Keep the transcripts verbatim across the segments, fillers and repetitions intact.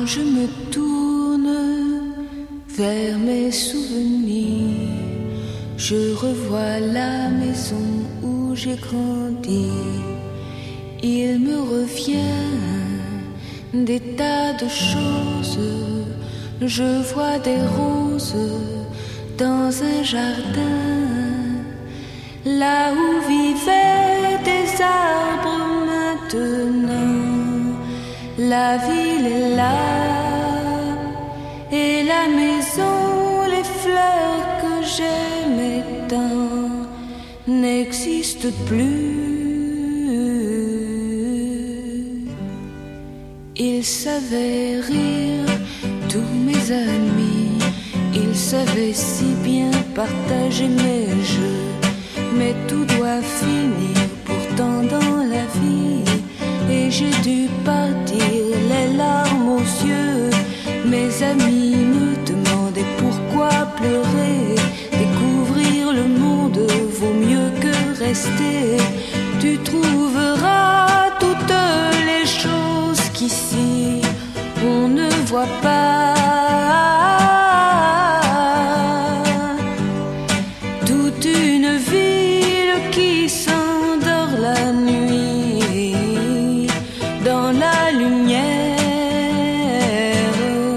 je me tourne vers mes souvenirs, je revois la maison où j'ai grandi. Il me revient des tas de choses. Je vois des roses dans un jardin, là où vivaient des arbres maintenant. La ville est là, et la maison, les fleurs que j'aimais tant n'existent plus. Ils savaient rire, tous mes amis, ils savaient si bien partager mes jeux, mais tout doit finir pourtant dans la vie. Et j'ai dû partir, les larmes aux yeux. Mes amis me demandaient pourquoi pleurer. Découvrir le monde vaut mieux que rester. Tu trouveras toutes les choses qu'ici on ne voit pas. Toute une ville qui s'endort la nuit dans la lumière.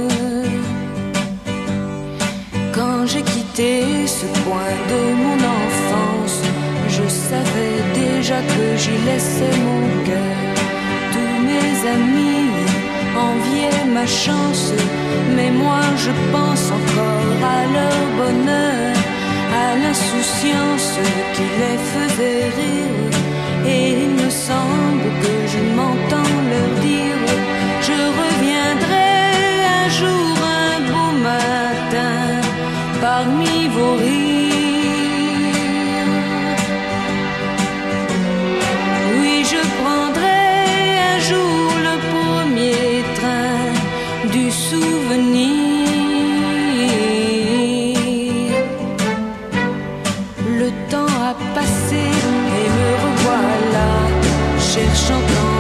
Quand j'ai quitté ce coin de mon enfance, je savais déjà que j'y laissais mon cœur. Tous mes amis enviaient ma chance, mais moi je pense encore à leur bonheur, à l'insouciance qui les faisait rire. Et il me semble que je m'entends leur dire: je reviendrai un jour, un beau matin, parmi vos rires. Oui, je prendrai un jour le premier train du souvenir. Le temps a passé et me revoilà, cherchant en